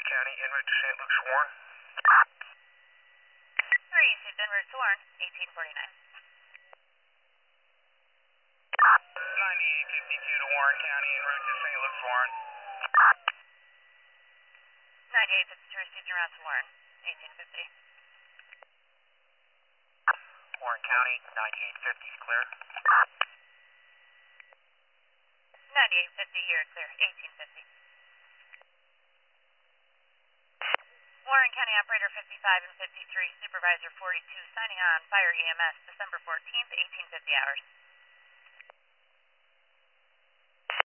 County, en route to St. Luke's Warren. 3, St. Denver to Warren, 1849. 9852 to Warren County, en route to St. Luke's Warren. 9852 received en route to Warren, 1850. Warren County, 9850 is clear. 9850 here, clear, 1850. Warren County Operator 55 and 53, Supervisor 42, signing on, Fire EMS, December 14th, 1850 hours.